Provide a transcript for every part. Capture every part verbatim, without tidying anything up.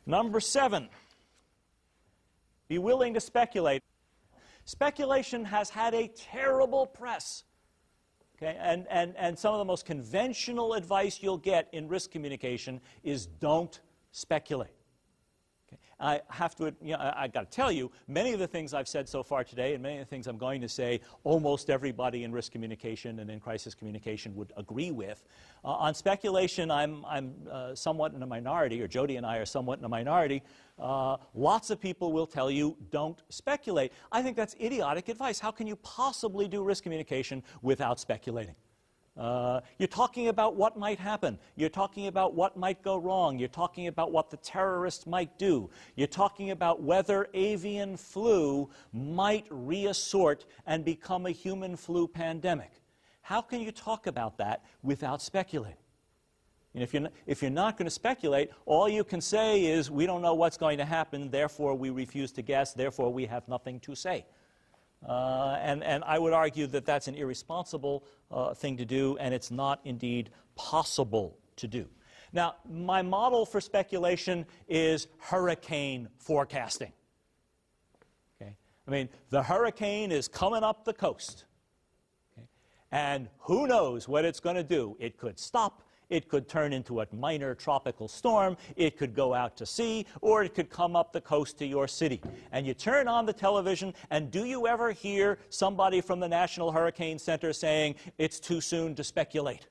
Number seven, be willing to speculate. Speculation has had a terrible press. Okay? And, and, and some of the most conventional advice you'll get in risk communication is don't speculate. Okay? I have to, you know, I, I got to tell you, many of the things I've said so far today and many of the things I'm going to say, almost everybody in risk communication and in crisis communication would agree with. Uh, on speculation, I'm, I'm uh, somewhat in a minority, or Jody and I are somewhat in a minority. Uh, lots of people will tell you, don't speculate. I think that's idiotic advice. How can you possibly do risk communication without speculating? Uh, you're talking about what might happen. You're talking about what might go wrong. You're talking about what the terrorists might do. You're talking about whether avian flu might reassort and become a human flu pandemic. How can you talk about that without speculating? And if you're not, if you're not going to speculate, all you can say is, we don't know what's going to happen, therefore we refuse to guess, therefore we have nothing to say. Uh, and, and I would argue that that's an irresponsible uh, thing to do, and it's not indeed possible to do. Now, my model for speculation is hurricane forecasting. Okay? I mean, the hurricane is coming up the coast. Okay? And who knows what it's going to do? It could stop. It could turn into a minor tropical storm, it could go out to sea, or it could come up the coast to your city. And you turn on the television, and do you ever hear somebody from the National Hurricane Center saying, it's too soon to speculate?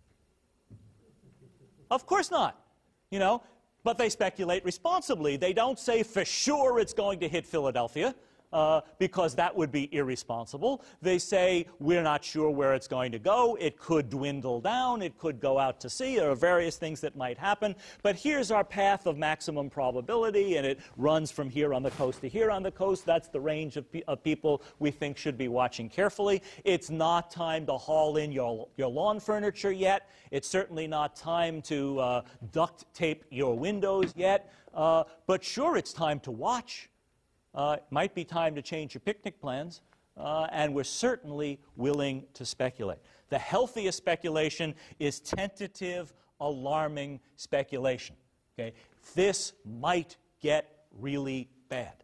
Of course not, you know, but they speculate responsibly. They don't say for sure it's going to hit Philadelphia. Uh, because that would be irresponsible. They say, we're not sure where it's going to go. It could dwindle down. It could go out to sea. There are various things that might happen. But here's our path of maximum probability, and it runs from here on the coast to here on the coast. That's the range of, pe of people we think should be watching carefully. It's not time to haul in your, your lawn furniture yet. It's certainly not time to uh, duct tape your windows yet. Uh, but sure, it's time to watch. Uh, it might be time to change your picnic plans, uh, and we're certainly willing to speculate. The healthiest speculation is tentative, alarming speculation. Okay? This might get really bad.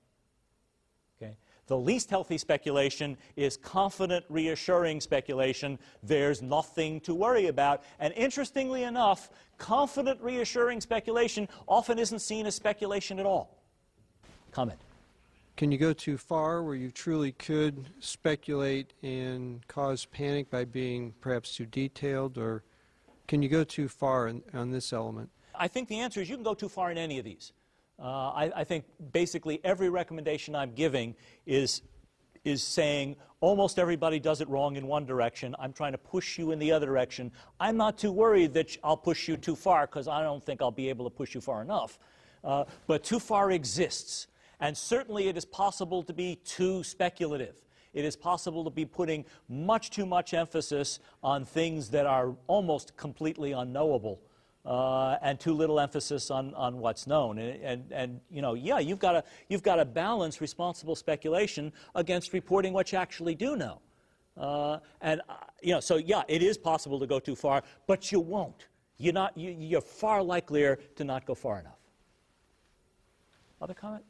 Okay? The least healthy speculation is confident, reassuring speculation. There's nothing to worry about. And interestingly enough, confident, reassuring speculation often isn't seen as speculation at all. Comment. Can you go too far where you truly could speculate and cause panic by being perhaps too detailed, or can you go too far in, on this element? I think the answer is you can go too far in any of these. Uh, I, I think basically every recommendation I'm giving is, is saying almost everybody does it wrong in one direction. I'm trying to push you in the other direction. I'm not too worried that I'll push you too far because I don't think I'll be able to push you far enough. Uh, but too far exists. And certainly it is possible to be too speculative. It is possible to be putting much too much emphasis on things that are almost completely unknowable, uh, and too little emphasis on, on what's known. And, and, and you know, yeah, you've got to you've got to balance responsible speculation against reporting what you actually do know. Uh, and uh, you know, so yeah, it is possible to go too far, but you won't. You're not. You, you're far likelier to not go far enough. Other comment?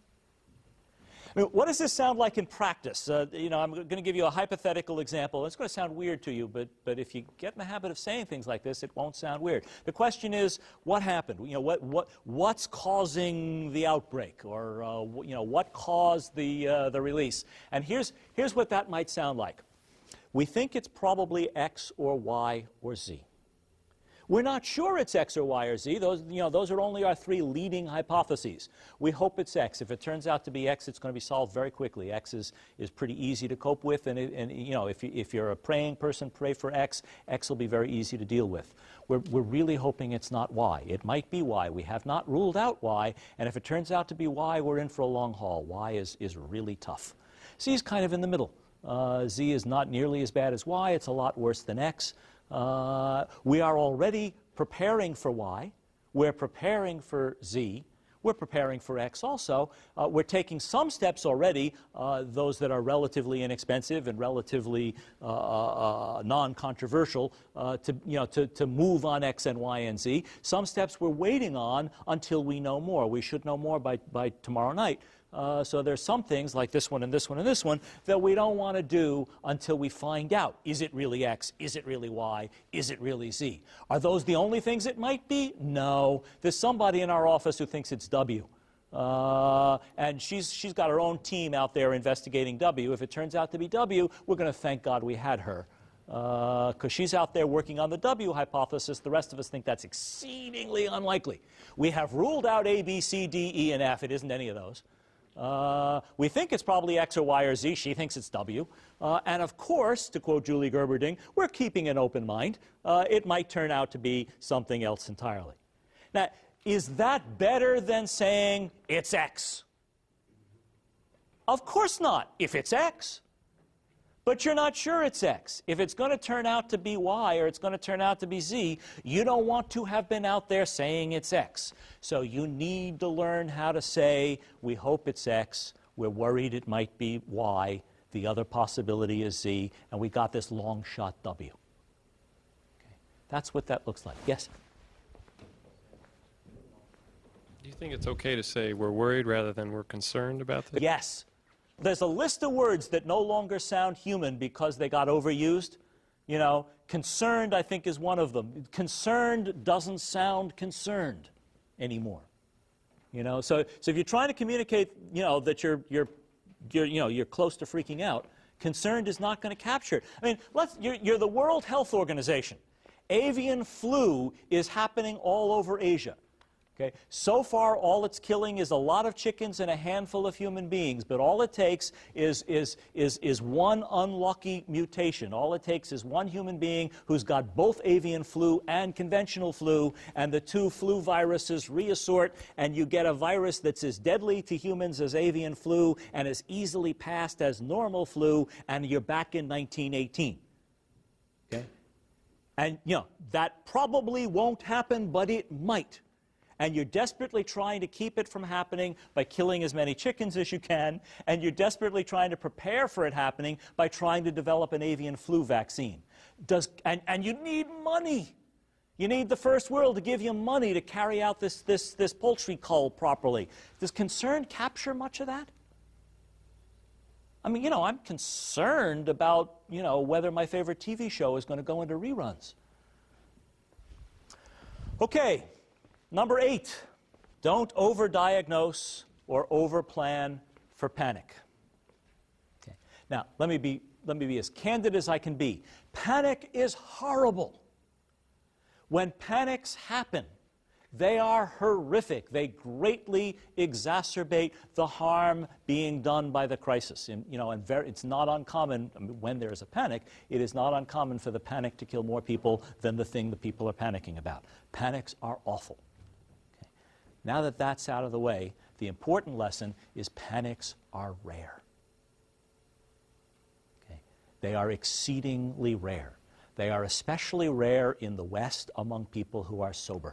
I mean, what does this sound like in practice? Uh, you know, I'm going to give you a hypothetical example. It's going to sound weird to you, but, but if you get in the habit of saying things like this, it won't sound weird. The question is, what happened? You know, what, what, what's causing the outbreak? Or, uh, you know, what caused the, uh, the release? And here's, here's what that might sound like. We think it's probably X or Y or Z. We're not sure it's X or Y or Z. Those, you know, those are only our three leading hypotheses. We hope it's X. If it turns out to be X, it's going to be solved very quickly. X is, is pretty easy to cope with, and, it, and you know, if, you, if you're a praying person, pray for X. X will be very easy to deal with. We're, we're really hoping it's not Y. It might be Y. We have not ruled out Y, and if it turns out to be Y, we're in for a long haul. Y is, is really tough. Z is kind of in the middle. Uh, Z is not nearly as bad as Y. It's a lot worse than X. Uh, we are already preparing for Y. We're preparing for Z. we're preparing for X also. Uh, we're taking some steps already, uh, those that are relatively inexpensive and relatively uh, uh, non-controversial, uh, to, you know, to, to move on X and Y and Z. Some steps we're waiting on until we know more. We should know more by, by tomorrow night. Uh, so there's some things like this one and this one and this one that we don't want to do until we find out. Is it really X? Is it really Y? Is it really Z? Are those the only things it might be? No. There's somebody in our office who thinks it's W. Uh, and she's, she's got her own team out there investigating W. If it turns out to be W, we're going to thank God we had her. Because uh, she's out there working on the W hypothesis. The rest of us think that's exceedingly unlikely. We have ruled out A, B, C, D, E, and F. It isn't any of those. Uh, we think it's probably X or Y or Z. She thinks it's W. Uh, and of course, to quote Julie Gerberding, we're keeping an open mind. Uh, it might turn out to be something else entirely. Now, is that better than saying it's X? Of course not, if it's X. But you're not sure it's X. If it's going to turn out to be Y or it's going to turn out to be Z, you don't want to have been out there saying it's X. So you need to learn how to say, we hope it's X, we're worried it might be Y, the other possibility is Z, and we got this long shot W. Okay. That's what that looks like. Yes? Do you think it's okay to say we're worried rather than we're concerned about this? Yes. There's a list of words that no longer sound human because they got overused. You know, concerned, I think, is one of them. Concerned doesn't sound concerned anymore. You know, so, so if you're trying to communicate, you know, that you're, you're, you're, you know, you're close to freaking out, concerned is not going to capture it. I mean, let's, you're, you're the World Health Organization. Avian flu is happening all over Asia. Okay. So far, all it's killing is a lot of chickens and a handful of human beings, but all it takes is, is, is, is one unlucky mutation. All it takes is one human being who's got both avian flu and conventional flu, and the two flu viruses reassort, and you get a virus that's as deadly to humans as avian flu and as easily passed as normal flu, and you're back in nineteen eighteen. Okay? And, you know, that probably won't happen, but it might. And you're desperately trying to keep it from happening by killing as many chickens as you can, and you're desperately trying to prepare for it happening by trying to develop an avian flu vaccine. Does, and, and you need money. You need the first world to give you money to carry out this, this, this poultry cull properly. Does concern capture much of that? I mean, you know, I'm concerned about, you know, whether my favorite T V show is going to go into reruns. Okay. Number eight, don't overdiagnose or overplan for panic. Okay. Now, let me be, let me be as candid as I can be. Panic is horrible. When panics happen, they are horrific. They greatly exacerbate the harm being done by the crisis. And, you know, and very, it's not uncommon, I mean, when there is a panic, it is not uncommon for the panic to kill more people than the thing the people are panicking about. Panics are awful. Now that that's out of the way, the important lesson is panics are rare. Okay? They are exceedingly rare. They are especially rare in the West among people who are sober.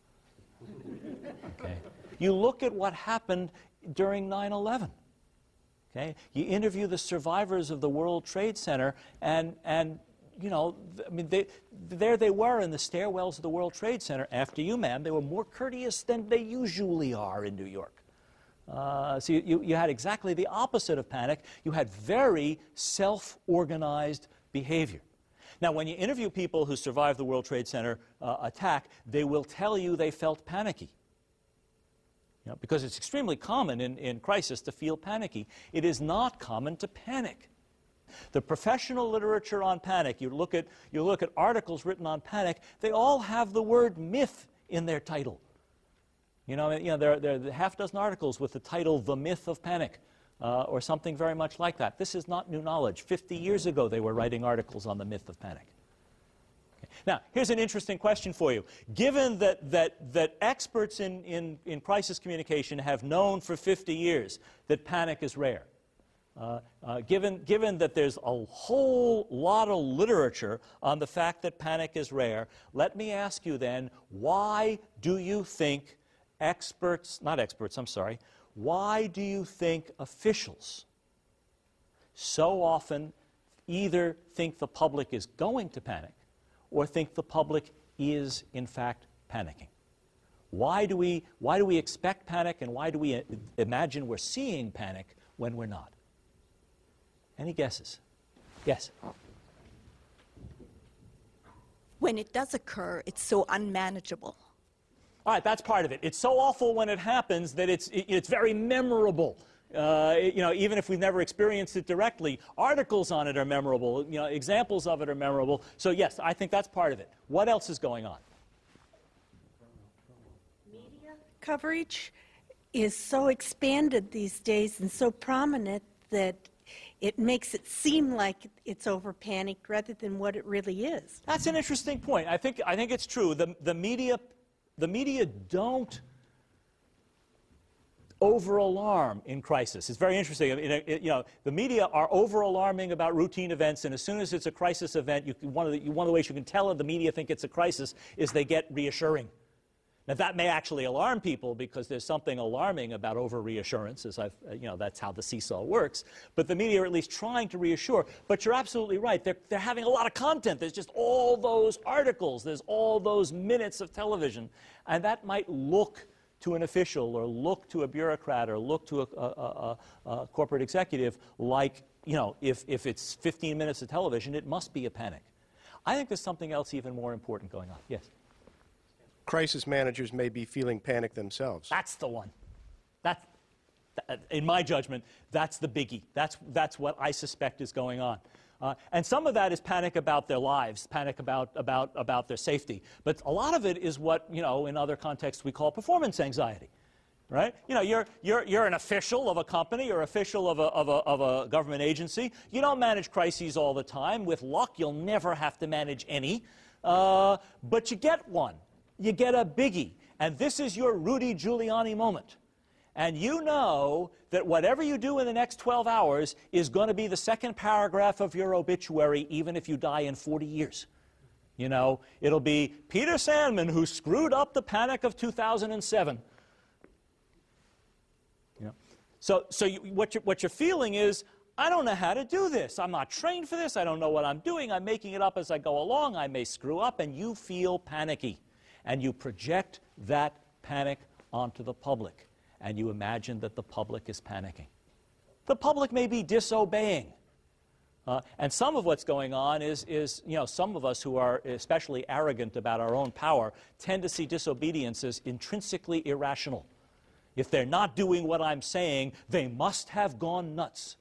Okay? You look at what happened during nine eleven. Okay? You interview the survivors of the World Trade Center, and, and you know, I mean, they, there they were in the stairwells of the World Trade Center. After you, ma'am, they were more courteous than they usually are in New York. Uh, so you, you, you had exactly the opposite of panic. You had very self-organized behavior. Now, when you interview people who survived the World Trade Center uh, attack, they will tell you they felt panicky. You know, because it's extremely common in, in crisis to feel panicky. It is not common to panic. The professional literature on panic, you look at, you look at articles written on panic, they all have the word myth in their title. You know, you know there, there are a half dozen articles with the title The Myth of Panic, uh, or something very much like that. This is not new knowledge. Fifty years ago they were writing articles on the myth of panic. Okay. Now, here's an interesting question for you. Given that, that, that experts in, in, in crisis communication have known for fifty years that panic is rare, Uh, uh, given, given that there's a whole lot of literature on the fact that panic is rare, let me ask you then, why do you think experts, not experts, I'm sorry, why do you think officials so often either think the public is going to panic or think the public is, in fact, panicking? Why do we, why do we expect panic, and why do we i- imagine we're seeing panic when we're not? Any guesses? Yes? When it does occur, it's so unmanageable. All right, that's part of it. It's so awful when it happens that it's, it- it's very memorable. Uh, it- you know, even if we've never experienced it directly, articles on it are memorable. You know, examples of it are memorable. So yes, I think that's part of it. What else is going on? Media coverage is so expanded these days and so prominent that it makes it seem like it's over panicked rather than what it really is. That's an interesting point. I think I think it's true. The the media the media don't over-alarm in crisis. It's very interesting. I mean, it, you know, the media are over-alarming about routine events, and as soon as it's a crisis event, you can, one of the one of the ways you can tell if the media think it's a crisis is they get reassuring. Now, that may actually alarm people because there's something alarming about over-reassurance, as I've, uh, you know, that's how the seesaw works. But the media are at least trying to reassure. But you're absolutely right. They're, they're having a lot of content. There's just all those articles. There's all those minutes of television. And that might look to an official or look to a bureaucrat or look to a, a, a, a corporate executive like, you know, if, if it's fifteen minutes of television, it must be a panic. I think there's something else even more important going on. Yes? Crisis managers may be feeling panic themselves. That's the one. That, that, in my judgment, that's the biggie. That's, that's what I suspect is going on. Uh, and some of that is panic about their lives, panic about, about, about their safety. But a lot of it is what, you know, in other contexts we call performance anxiety. Right? You know, you're, you're, you're an official of a company or official of a, of, a, of a government agency. You don't manage crises all the time. With luck, you'll never have to manage any. Uh, but you get one. You get a biggie. And this is your Rudy Giuliani moment. And you know that whatever you do in the next twelve hours is going to be the second paragraph of your obituary, even if you die in forty years. You know, it'll be Peter Sandman who screwed up the panic of two thousand seven. You know? So, so you, what, you're, what you're feeling is, I don't know how to do this. I'm not trained for this. I don't know what I'm doing. I'm making it up as I go along. I may screw up, and you feel panicky. And you project that panic onto the public. And you imagine that the public is panicking. The public may be disobeying. Uh, and some of what's going on is, is, you know, some of us who are especially arrogant about our own power tend to see disobedience as intrinsically irrational. If they're not doing what I'm saying, they must have gone nuts.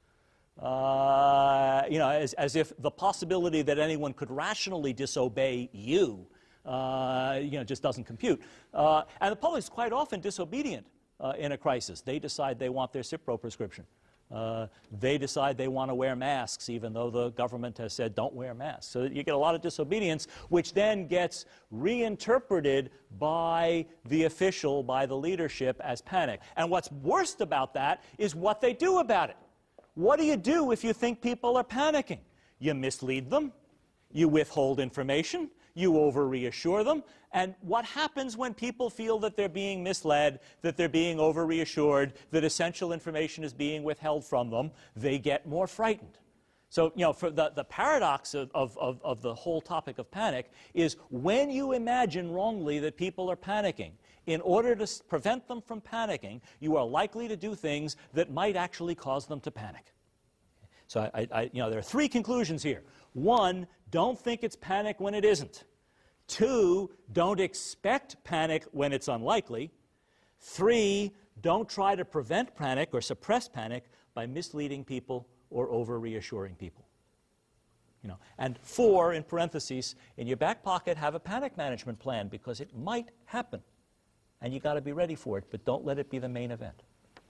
Uh, you know, as, as if the possibility that anyone could rationally disobey you, uh, you know, just doesn't compute. Uh, and the public is quite often disobedient uh, in a crisis. They decide they want their Cipro prescription. Uh, they decide they want to wear masks, even though the government has said don't wear masks. So you get a lot of disobedience, which then gets reinterpreted by the official, by the leadership, as panic. And what's worst about that is what they do about it. What do you do if you think people are panicking? You mislead them. You withhold information. You over-reassure them. And what happens when people feel that they're being misled, that they're being over-reassured, that essential information is being withheld from them? They get more frightened. So, you know, for the, the paradox of, of, of, of the whole topic of panic is when you imagine wrongly that people are panicking, in order to s- prevent them from panicking, you are likely to do things that might actually cause them to panic. So, I, I, you know, there are three conclusions here. One, don't think it's panic when it isn't. Two, don't expect panic when it's unlikely. Three, don't try to prevent panic or suppress panic by misleading people or over-reassuring people. You know, and four, in parentheses, in your back pocket, have a panic management plan because it might happen. And you've got to be ready for it, but don't let it be the main event.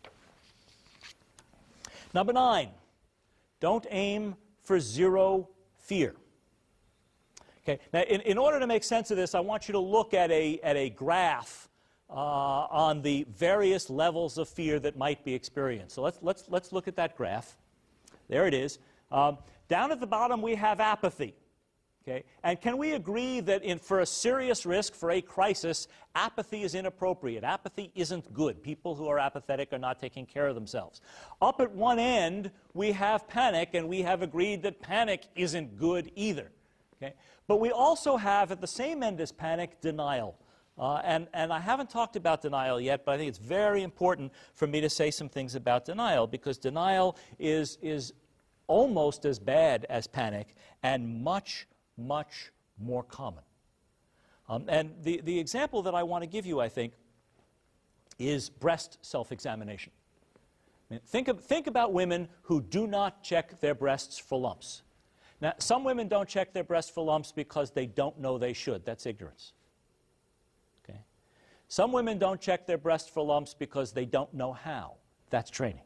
Number nine, don't aim for zero fear. Okay. Now, in, in order to make sense of this, I want you to look at a, at a graph uh, on the various levels of fear that might be experienced. So let's, let's, let's look at that graph. There it is. Um, down at the bottom, we have apathy. Okay? And can we agree that in, for a serious risk, for a crisis, apathy is inappropriate? Apathy isn't good. People who are apathetic are not taking care of themselves. Up at one end, we have panic, and we have agreed that panic isn't good either. Okay? But we also have, at the same end as panic, denial. Uh, and, and I haven't talked about denial yet, but I think it's very important for me to say some things about denial, because denial is, is almost as bad as panic and much, much more common. Um, and the, the example that I want to give you, I think, is breast self-examination. I mean, think, of, think about women who do not check their breasts for lumps. Now, some women don't check their breasts for lumps because they don't know they should. That's ignorance. Okay? Some women don't check their breasts for lumps because they don't know how. That's training.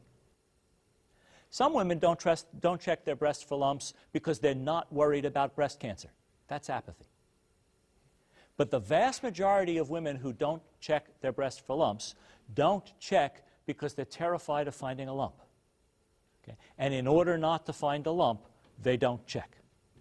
Some women don't, trust, don't check their breasts for lumps because they're not worried about breast cancer. That's apathy. But the vast majority of women who don't check their breasts for lumps don't check because they're terrified of finding a lump. Okay? And in order not to find a lump, they don't check.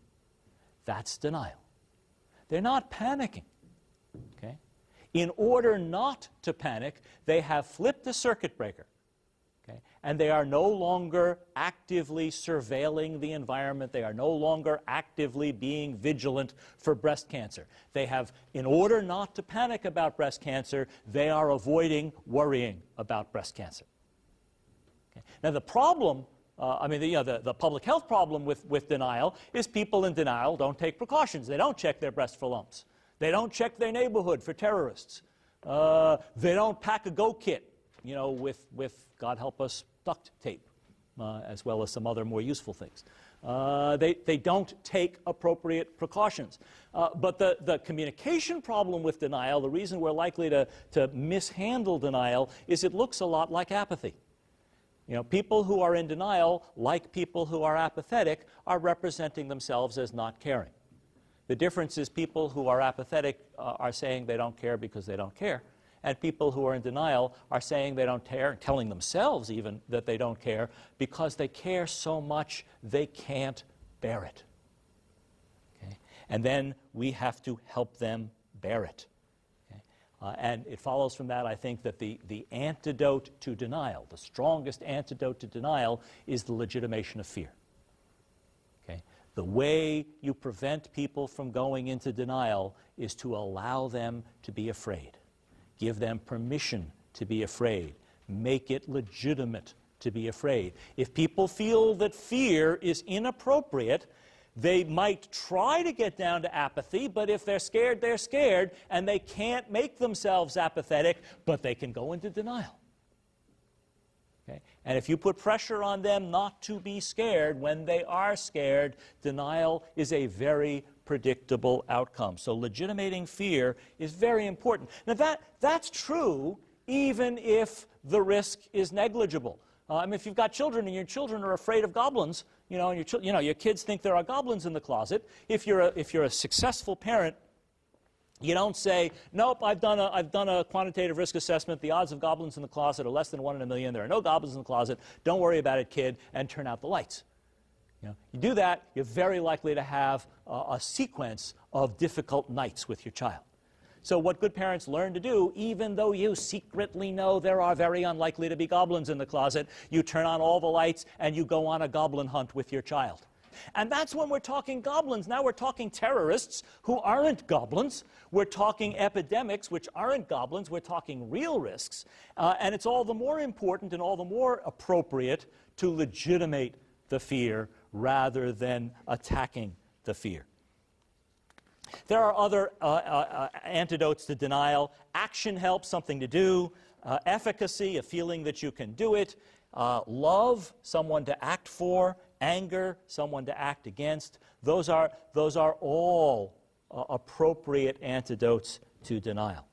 That's denial. They're not panicking. Okay? In order not to panic, they have flipped the circuit breaker. Okay? And they are no longer actively surveilling the environment. They are no longer actively being vigilant for breast cancer. They have, in order not to panic about breast cancer, they are avoiding worrying about breast cancer. Okay? Now, the problem, uh, I mean, the, you know, the, the public health problem with, with denial is people in denial don't take precautions. They don't check their breast for lumps. They don't check their neighborhood for terrorists. Uh, they don't pack a go kit, you know, with, with God help us, duct tape, uh, as well as some other more useful things. Uh, they, they don't take appropriate precautions. Uh, but the, the communication problem with denial, the reason we're likely to, to mishandle denial, is it looks a lot like apathy. You know, people who are in denial, like people who are apathetic, are representing themselves as not caring. The difference is people who are apathetic uh, are saying they don't care because they don't care. And people who are in denial are saying they don't care, telling themselves even that they don't care, because they care so much they can't bear it. Okay? And then we have to help them bear it. Okay? Uh, and it follows from that, I think, that the, the antidote to denial, the strongest antidote to denial, is the legitimation of fear. Okay? The way you prevent people from going into denial is to allow them to be afraid. Give them permission to be afraid. Make it legitimate to be afraid. If people feel that fear is inappropriate, they might try to get down to apathy, but if they're scared, they're scared, and they can't make themselves apathetic, but they can go into denial. Okay? And if you put pressure on them not to be scared when they are scared, denial is a very predictable outcome. So legitimating fear is very important. Now that, that's true even if the risk is negligible. Uh, I mean, if you've got children and your children are afraid of goblins, you know, and your, you know, your kids think there are goblins in the closet, if you're a, if you're a successful parent, you don't say, nope, I've done, a, I've done a quantitative risk assessment. The odds of goblins in the closet are less than one in a million. There are no goblins in the closet. Don't worry about it, kid, and turn out the lights. You know, you do that, you're very likely to have uh, a sequence of difficult nights with your child. So what good parents learn to do, even though you secretly know there are very unlikely to be goblins in the closet, you turn on all the lights and you go on a goblin hunt with your child. And that's when we're talking goblins. Now we're talking terrorists who aren't goblins. We're talking epidemics which aren't goblins. We're talking real risks. Uh, and it's all the more important and all the more appropriate to legitimate the fear rather than attacking the fear. There are other uh, uh, antidotes to denial. Action helps, something to do. Uh, efficacy, a feeling that you can do it. Uh, love, someone to act for. Anger, someone to act against. Those are, those are all uh, appropriate antidotes to denial.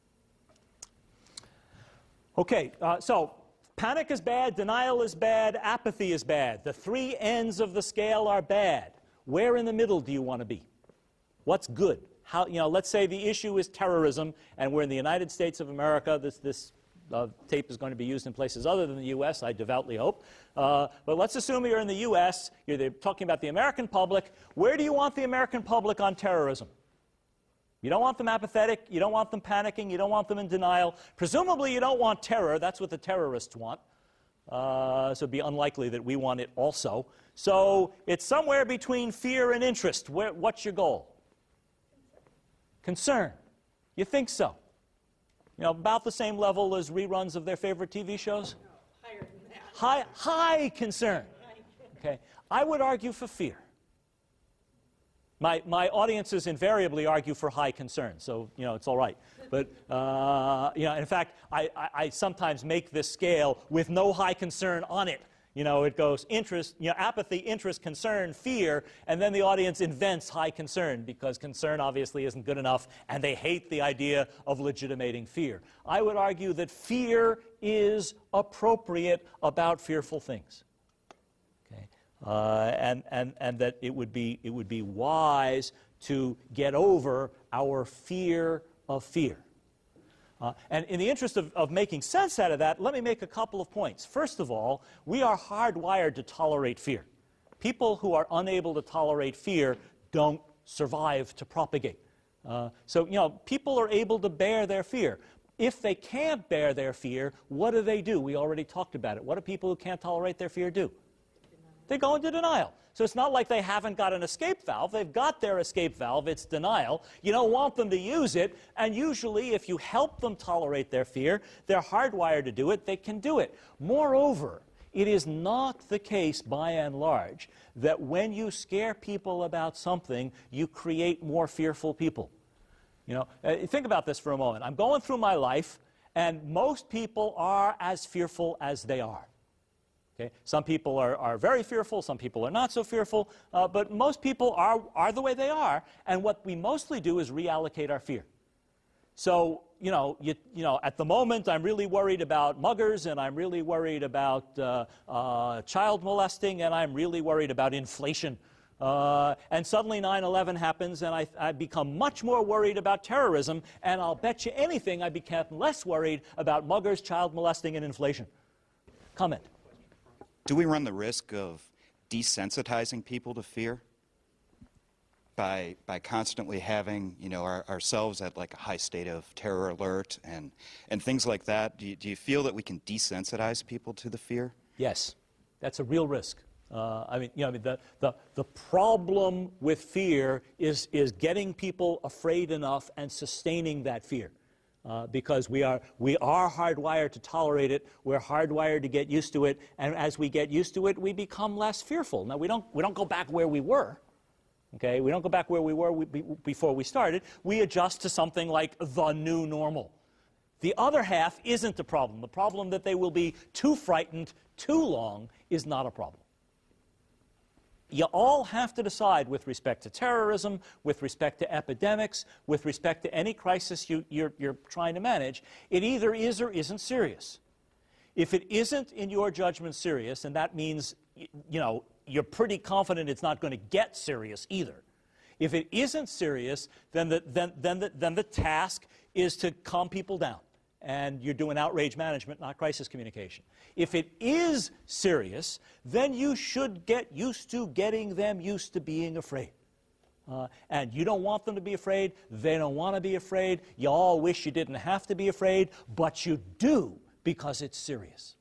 Okay, uh, so panic is bad, denial is bad, apathy is bad. The three ends of the scale are bad. Where in the middle do you want to be? What's good? How, you know, let's say the issue is terrorism, and we're in the United States of America. This, this Uh, tape is going to be used in places other than the U S, I devoutly hope. Uh, but let's assume you're in the U S, you're the, talking about the American public. Where do you want the American public on terrorism? You don't want them apathetic, you don't want them panicking, you don't want them in denial. Presumably you don't want terror, that's what the terrorists want. Uh, so it'd be unlikely that we want it also. So it's somewhere between fear and interest. Where, what's your goal? Concern. You think so? You know, about the same level as reruns of their favorite T V shows? No, higher than that. High, high concern. Okay. I would argue for fear. My, my audiences invariably argue for high concern, so, you know, it's all right. But, uh, you know, in fact, I, I, I sometimes make this scale with no high concern on it. You know, it goes interest, you know, apathy, interest, concern, fear, and then the audience invents high concern because concern obviously isn't good enough, and they hate the idea of legitimating fear. I would argue that fear is appropriate about fearful things. Okay? Uh, and, and, and that it would be, it would be wise to get over our fear of fear. Uh, and in the interest of, of making sense out of that, let me make a couple of points. First of all, we are hardwired to tolerate fear. People who are unable to tolerate fear don't survive to propagate. Uh, so, you know, people are able to bear their fear. If they can't bear their fear, what do they do? We already talked about it. What do people who can't tolerate their fear do? They go into denial. So it's not like they haven't got an escape valve. They've got their escape valve. It's denial. You don't want them to use it. And usually, if you help them tolerate their fear, they're hardwired to do it. They can do it. Moreover, it is not the case, by and large, that when you scare people about something, you create more fearful people. You know, uh, think about this for a moment. I'm going through my life, and most people are as fearful as they are. Okay? Some people are, are very fearful, some people are not so fearful, uh, but most people are, are the way they are, and what we mostly do is reallocate our fear. So, you know, you, you know, at the moment I'm really worried about muggers, and I'm really worried about uh, uh, child molesting, and I'm really worried about inflation. Uh, and suddenly nine eleven happens, and I, I become much more worried about terrorism, and I'll bet you anything I became less worried about muggers, child molesting, and inflation. Comment. Do we run the risk of desensitizing people to fear by by constantly having, you know, our, ourselves at like a high state of terror alert and and things like that? Do you, do you feel that we can desensitize people to the fear? Yes, that's a real risk. Uh, I mean, you know, I mean, the, the the problem with fear is is getting people afraid enough and sustaining that fear. Uh, because we are, we are hardwired to tolerate it, we're hardwired to get used to it, and as we get used to it, we become less fearful. Now, we don't, we don't go back where we were, okay? We don't go back where we were we, be, before we started. We adjust to something like the new normal. The other half isn't the problem. The problem that they will be too frightened too long is not a problem. You all have to decide with respect to terrorism, with respect to epidemics, with respect to any crisis you, you're, you're trying to manage, it either is or isn't serious. If it isn't, in your judgment, serious, and that means, you know, you're pretty confident it's not going to get serious either. If it isn't serious, then the, then, then, the, then the task is to calm people down. And you're doing outrage management, not crisis communication. If it is serious, then you should get used to getting them used to being afraid. Uh, and you don't want them to be afraid. They don't want to be afraid. You all wish you didn't have to be afraid, but you do because it's serious.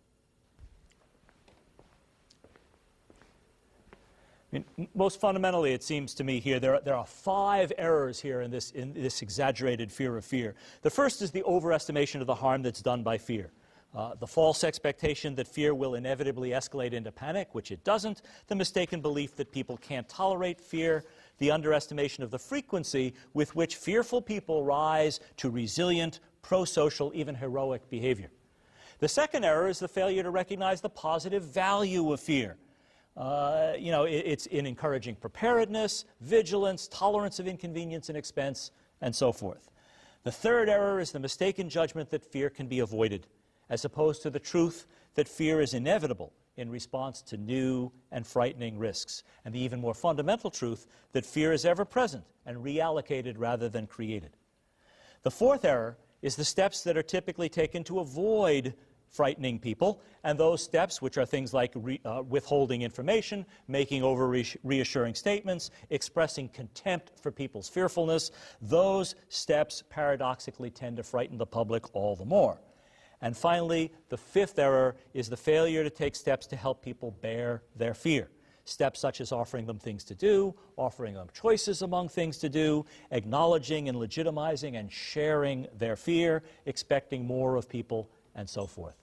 I mean, most fundamentally, it seems to me here, there are, there are five errors here in this, in this exaggerated fear of fear. The first is the overestimation of the harm that's done by fear. Uh, the false expectation that fear will inevitably escalate into panic, which it doesn't. The mistaken belief that people can't tolerate fear. The underestimation of the frequency with which fearful people rise to resilient, pro-social, even heroic behavior. The second error is the failure to recognize the positive value of fear. Uh, you know, it, it's in encouraging preparedness, vigilance, tolerance of inconvenience and expense, and so forth. The third error is the mistaken judgment that fear can be avoided, as opposed to the truth that fear is inevitable in response to new and frightening risks, and the even more fundamental truth that fear is ever present and reallocated rather than created. The fourth error is the steps that are typically taken to avoid frightening people, and those steps, which are things like re, uh, withholding information, making over reassuring statements, expressing contempt for people's fearfulness, those steps paradoxically tend to frighten the public all the more. And finally, the fifth error is the failure to take steps to help people bear their fear. Steps such as offering them things to do, offering them choices among things to do, acknowledging and legitimizing and sharing their fear, expecting more of people, and so forth.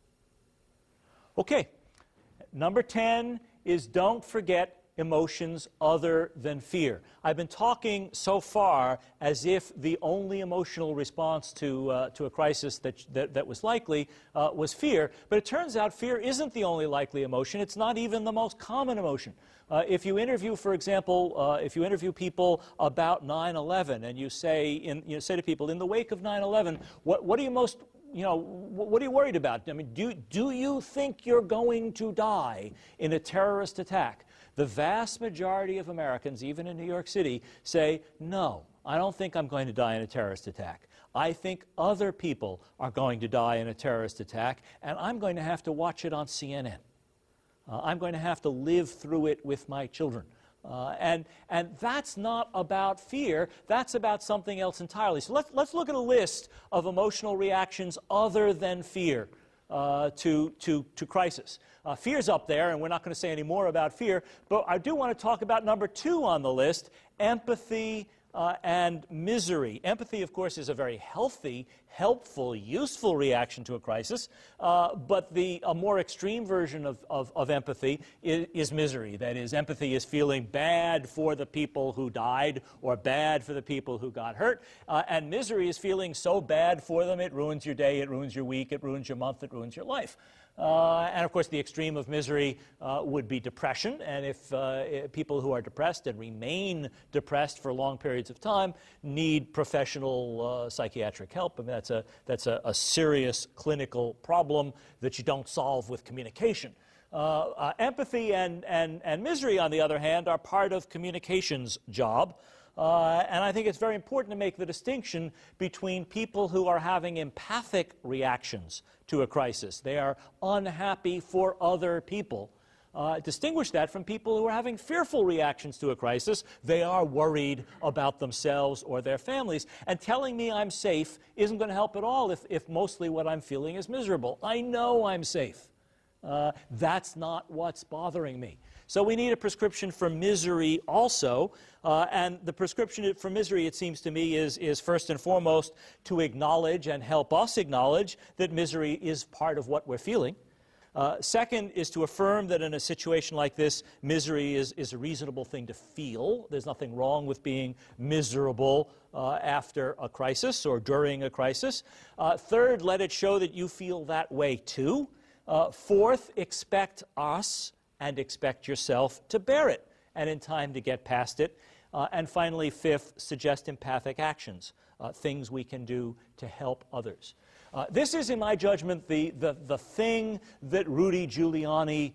Okay, number ten is don't forget emotions other than fear. I've been talking so far as if the only emotional response to, uh, to a crisis that, that, that was likely uh, was fear, but it turns out fear isn't the only likely emotion. It's not even the most common emotion. Uh, if you interview, for example, uh, if you interview people about nine eleven and you say, in, you know, say to people, in the wake of nine eleven, what, what are you most You know, what are you worried about? I mean, do, do you think you're going to die in a terrorist attack? The vast majority of Americans, even in New York City, say, no, I don't think I'm going to die in a terrorist attack. I think other people are going to die in a terrorist attack, and I'm going to have to watch it on C N N. Uh, I'm going to have to live through it with my children. Uh, and, and that's not about fear, that's about something else entirely. So let's, let's look at a list of emotional reactions other than fear uh, to, to, to crisis. Uh, fear's up there, and we're not going to say any more about fear, but I do want to talk about number two on the list, empathy uh, and misery. Empathy, of course, is a very healthy, helpful, useful reaction to a crisis, uh, but the a more extreme version of, of, of empathy is, is misery. That is, empathy is feeling bad for the people who died or bad for the people who got hurt, uh, and misery is feeling so bad for them it ruins your day, it ruins your week, it ruins your month, it ruins your life. Uh, and of course, the extreme of misery uh, would be depression. And if uh, people who are depressed and remain depressed for long periods of time need professional uh, psychiatric help, I mean, that's a that's a, a serious clinical problem that you don't solve with communication. Uh, uh, empathy and, and and misery, on the other hand, are part of communication's job. Uh, and I think it's very important to make the distinction between people who are having empathic reactions to a crisis. They are unhappy for other people. Uh, distinguish that from people who are having fearful reactions to a crisis. They are worried about themselves or their families. And telling me I'm safe isn't going to help at all if, if mostly what I'm feeling is miserable. I know I'm safe. Uh, that's not what's bothering me. So we need a prescription for misery also, uh, and the prescription for misery, it seems to me, is, is first and foremost to acknowledge and help us acknowledge that misery is part of what we're feeling. Uh, second is to affirm that in a situation like this, misery is, is a reasonable thing to feel. There's nothing wrong with being miserable uh, after a crisis or during a crisis. Uh, third, let it show that you feel that way too. Uh, fourth, expect us and expect yourself to bear it, and in time to get past it. Uh, and finally, fifth, suggest empathic actions, uh, things we can do to help others. Uh, this is, in my judgment, the, the, the thing that Rudy Giuliani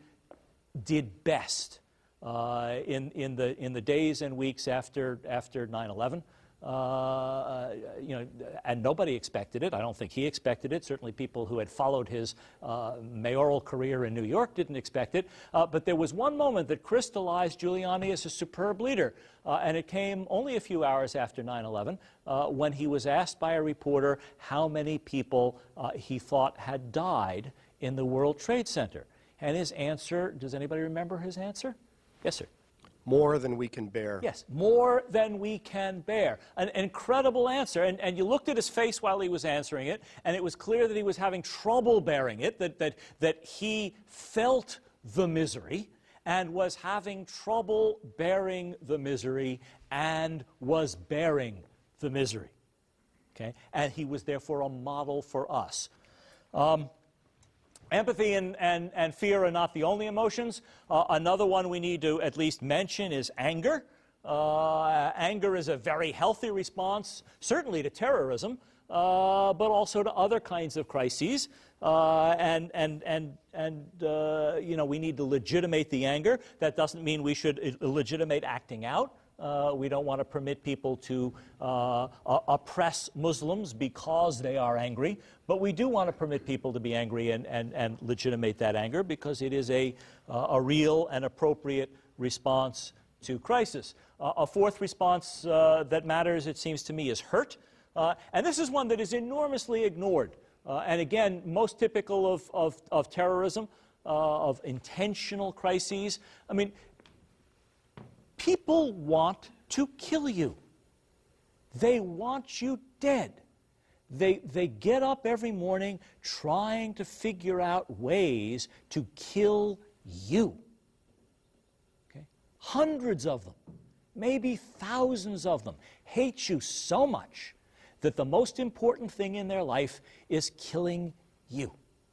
did best uh, in, in, the, in the days and weeks after, after nine eleven. Uh, you know, and nobody expected it. I don't think he expected it. Certainly people who had followed his uh, mayoral career in New York didn't expect it. Uh, but there was one moment that crystallized Giuliani as a superb leader, uh, and it came only a few hours after nine eleven uh, when he was asked by a reporter how many people uh, he thought had died in the World Trade Center. And his answer, does anybody remember his answer? Yes, sir. More than we can bear. Yes, more than we can bear. An, an incredible answer. And, and you looked at his face while he was answering it, and it was clear that he was having trouble bearing it, that, that, that he felt the misery and was having trouble bearing the misery and was bearing the misery. Okay? And he was therefore a model for us. Um, Empathy and, and, and fear are not the only emotions. Uh, another one we need to at least mention is anger. Uh, anger is a very healthy response, certainly to terrorism, uh, but also to other kinds of crises. Uh, and, and, and, and uh, you know, we need to legitimate the anger. That doesn't mean we should legitimate acting out. Uh, we don't want to permit people to uh, uh, oppress Muslims because they are angry, but we do want to permit people to be angry and, and, and legitimate that anger because it is a, uh, a real and appropriate response to crisis. Uh, a fourth response uh, that matters, it seems to me, is hurt. Uh, and this is one that is enormously ignored. Uh, and again, most typical of, of, of terrorism, uh, of intentional crises. I mean, people want to kill you. They want you dead. They, they get up every morning trying to figure out ways to kill you. Okay? Hundreds of them, maybe thousands of them, hate you so much that the most important thing in their life is killing you.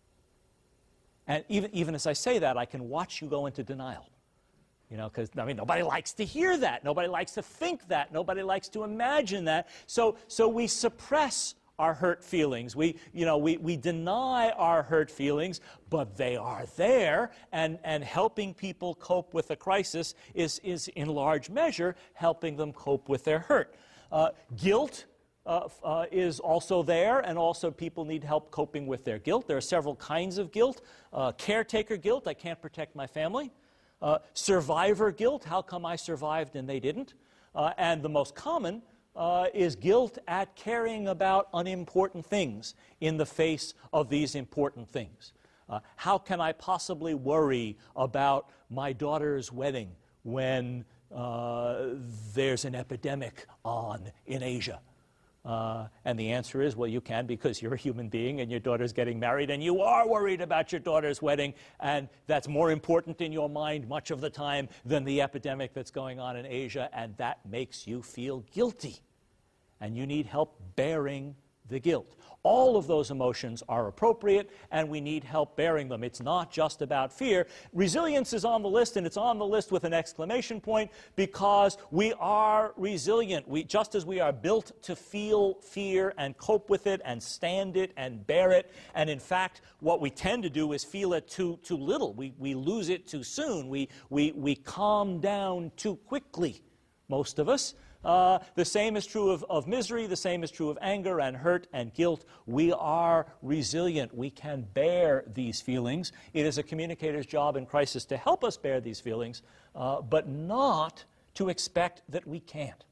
And even, even as I say that, I can watch you go into denial. You know, because, I mean, nobody likes to hear that. Nobody likes to think that. Nobody likes to imagine that. So, so we suppress our hurt feelings. We, you know, we, we deny our hurt feelings, but they are there, and, and helping people cope with a crisis is, is, in large measure, helping them cope with their hurt. Uh, guilt Uh, uh, is also there, and also people need help coping with their guilt. There are several kinds of guilt. Uh, caretaker guilt, I can't protect my family. Uh, survivor guilt, how come I survived and they didn't? Uh, and the most common uh, is guilt at caring about unimportant things in the face of these important things. Uh, how can I possibly worry about my daughter's wedding when uh, there's an epidemic on in Asia? Uh, and the answer is, well, you can, because you're a human being and your daughter's getting married and you are worried about your daughter's wedding, and that's more important in your mind much of the time than the epidemic that's going on in Asia, and that makes you feel guilty. And you need help bearing the guilt. All of those emotions are appropriate, and we need help bearing them. It's not just about fear. Resilience is on the list, and it's on the list with an exclamation point, because we are resilient. We, just as we are built to feel fear and cope with it and stand it and bear it, and in fact, what we tend to do is feel it too, too little. We, we lose it too soon. We, we, we calm down too quickly, most of us. Uh, the same is true of, of misery. The same is true of anger and hurt and guilt. We are resilient. We can bear these feelings. It is a communicator's job in crisis to help us bear these feelings, uh, but not to expect that we can't.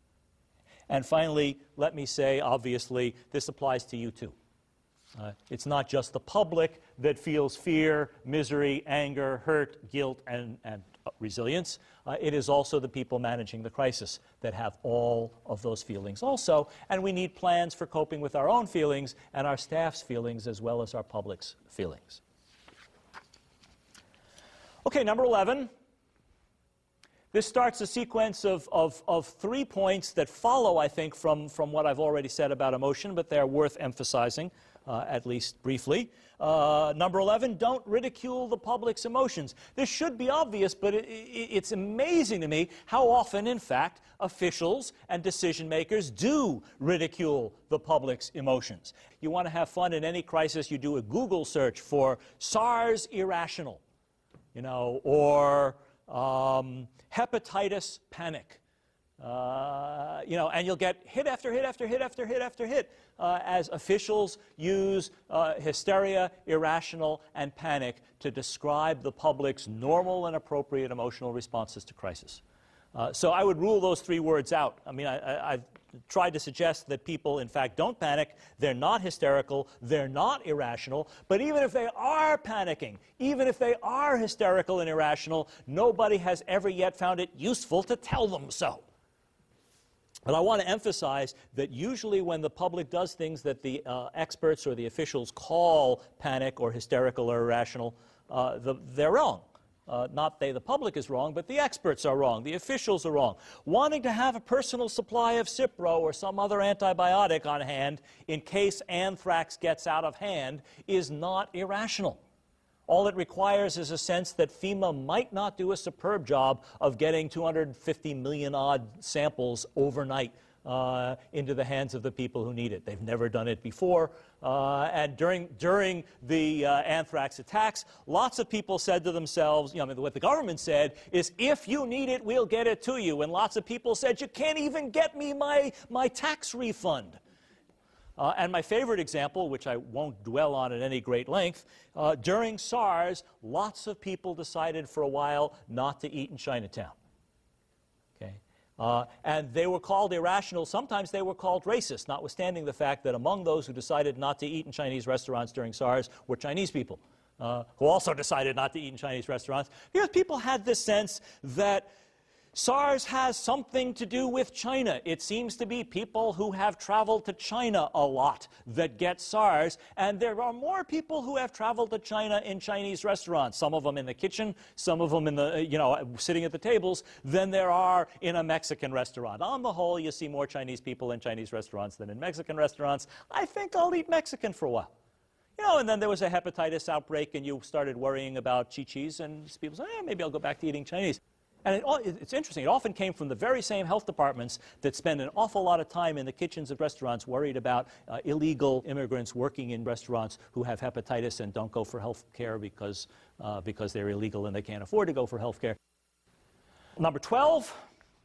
And finally, let me say, obviously, this applies to you too. Uh, it's not just the public that feels fear, misery, anger, hurt, guilt, and, and uh, resilience. Uh, it is also the people managing the crisis that have all of those feelings also. And we need plans for coping with our own feelings and our staff's feelings as well as our public's feelings. Okay, number eleven. This starts a sequence of, of, of three points that follow, I think, from, from what I've already said about emotion, but they're worth emphasizing. Uh, at least briefly. Uh, number eleven, don't ridicule the public's emotions. This should be obvious, but it, it, it's amazing to me how often, in fact, officials and decision makers do ridicule the public's emotions. You want to have fun in any crisis, you do a Google search for SARS irrational, you know, or um, hepatitis panic. Uh, you know, and you'll get hit after hit after hit after hit after hit uh, as officials use uh, hysteria, irrational, and panic to describe the public's normal and appropriate emotional responses to crisis. Uh, so I would rule those three words out. I mean, I, I, I've tried to suggest that people, in fact, don't panic. They're not hysterical. They're not irrational. But even if they are panicking, even if they are hysterical and irrational, nobody has ever yet found it useful to tell them so. But I want to emphasize that usually when the public does things that the uh, experts or the officials call panic or hysterical or irrational, uh, the, they're wrong. Uh, not they, the public is wrong, but the experts are wrong. The officials are wrong. Wanting to have a personal supply of Cipro or some other antibiotic on hand in case anthrax gets out of hand is not irrational. All it requires is a sense that FEMA might not do a superb job of getting two hundred fifty million odd samples overnight uh, into the hands of the people who need it. They've never done it before. Uh, and during, during the uh, anthrax attacks, lots of people said to themselves, you know, I mean, what the government said is, if you need it, we'll get it to you. And lots of people said, you can't even get me my, my tax refund. Uh, and my favorite example, which I won't dwell on at any great length, uh, during SARS, lots of people decided for a while not to eat in Chinatown. Okay? Uh, and they were called irrational. Sometimes they were called racist, notwithstanding the fact that among those who decided not to eat in Chinese restaurants during SARS were Chinese people, uh, who also decided not to eat in Chinese restaurants, because people had this sense that SARS has something to do with China. It seems to be people who have traveled to China a lot that get SARS, and there are more people who have traveled to China in Chinese restaurants, some of them in the kitchen, some of them in the, you know, sitting at the tables, than there are in a Mexican restaurant. On the whole, you see more Chinese people in Chinese restaurants than in Mexican restaurants. I think I'll eat Mexican for a while. You know, and then there was a hepatitis outbreak, and you started worrying about chi-chis, and people said, eh, maybe I'll go back to eating Chinese. And it, it's interesting, it often came from the very same health departments that spend an awful lot of time in the kitchens of restaurants worried about uh, illegal immigrants working in restaurants who have hepatitis and don't go for health care because, uh, because they're illegal and they can't afford to go for health care. Number twelve,